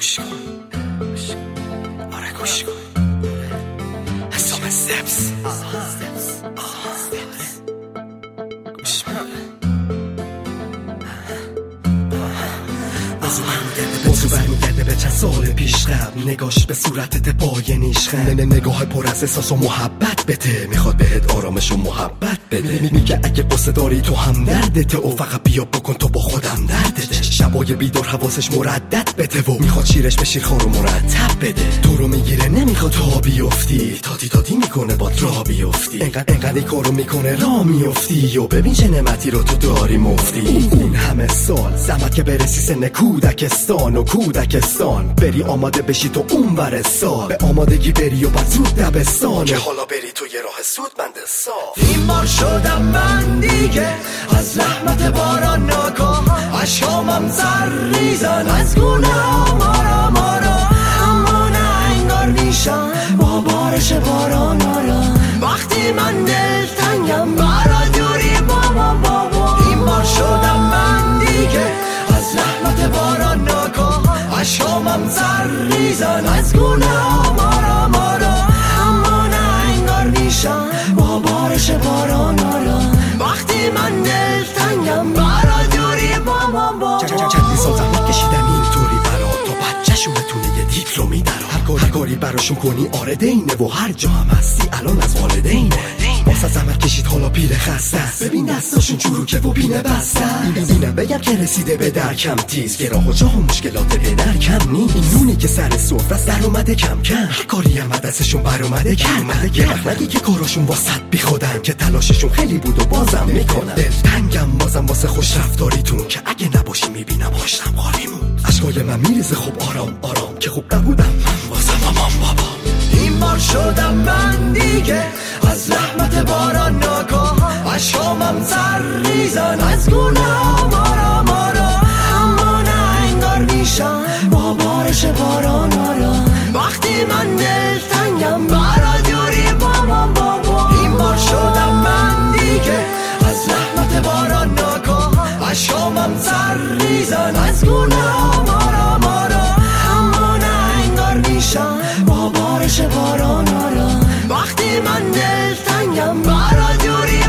گوش کن آره گوش کن حسام استپس موضوع برمیگرده به چند سال پیش قبل نگاش به صورتت پای نیشخند نگاه پر از احساس و محبت بده میخواد بهت آرامش و محبت بده میگه اگه قصه داری تو هم دردت و فقط بیا بکن تو با خودم دردت شبای بیدار حواسش مردد بده و میخواد شیرش به شیرخوار و مرتب بده تو رو میگیره نمیخواد تا بیفتی تادی میکنه با راه بیفتی انقدر این کارو میکنه راه میفتی و ببین چه نعمتی رو تو داری مفتی این همه سال زحمت که برسی سن کودکستان بری آماده بشی تو اون ور سال به آمادگی بری و بعد زود دبستان که حالا بری تو یه راه سودمند صاف این بار شدم من دیگه از رحمت باران ناکام اشکامم زرریزن از گونه مارا اما نه انگار نیشم با بارش باران وقتی من دلتنگم برا دوری بابا این بار شدم من دیگه از رحمت باران ناکام اشکامم زرریزن از گونه مارا اما نه انگار نیشم با بارش باران وقتی من دلتنگم برا دوری بابا چندی سال زحمت کشیدم اینطوری برا تا بچه‌شونتونه یه دیپلمی درا هر کاری براشون کنی آره دینه و هر جا هم هستی الان از والدینه واسه زحمت کشید حالا پیر خسته است ببین دستاشون چروکه و پینه بسته اینم بگم که رسیده به درکم تیز که راه و جاه و مشکلات به درکم نیست این نونی که سر سفره در اومده کم کاری هم دستشون بر اومده کم نگی که کاراشون واسط بی خودن که تلاششون خیلی بود و بازم میکنن دلتنگم بازم واسه خوش رفتاریتون که اگه نباشی میبینم هاشتم خالیمون اشکای من میریزه خب آرام که خوب نبودم من واسه مامان بابا این بار شدم من دیگه از رحمت باران ناکام اشکامم زرریزن از گونه مارا اما نه انگار نیشم با بارش باران وقتی من دلتنگم برا دوری بابا این بار شدم من دیگه از رحمت باران ناکام اشکامم زرریزن از گونه مارا اما نه انگار نیشم با بارش باران وقتی من دلتنگم برا دوری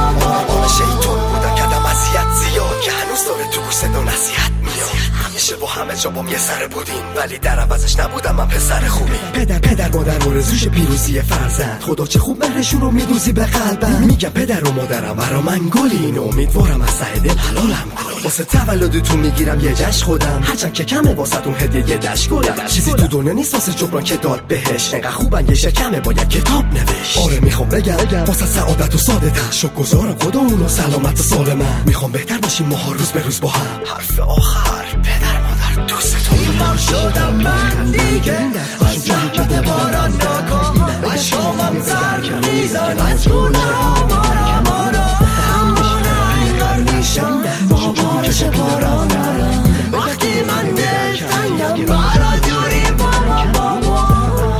بابا شیطون بودم کردم اذیت زیاد که هنوز داره تو گوش صدا نصیحت میاد همیشه با همه جا بام یه سر بودین ولی در عوضش نبودم من پسر خوبی پدر مادر آرزوش پیروزی فرزند خدا چه خوب مهرشون رو میدوزی به قلبم میگم پدر و مادرم برا من گلین امیدوارم از ته دل حلالم کنی واسه تولدتون میگیرم یه جشن خودم هرچند که کمه واسهتون هدیه یه دشت گلم چیزی تو دنیا نیست واسه جبران که داد بهش انقدر خوبن یه شکمه باید کتاب نوشت آره میخوام بگم واسه سعادت و سعادتم شکرگزارم خدا اونو سلامت و سالمم میخوام بهتر باشیم ماها روز به روز با هم حرف آخر پدر مادر دوستتون این بار شدم من دیگه از رحمت باران ناکام اشکامم زرریزن از گونه مارا اما نه انگار نیشم با بارش باران وقتی من دلتنگم برا دوری بابا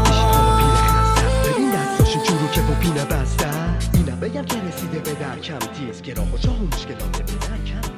ببین دستاشون چروکه و پینه بسته اینم بگم که رسیده به درکم تیز که راه و جاه و مشکلات به درکم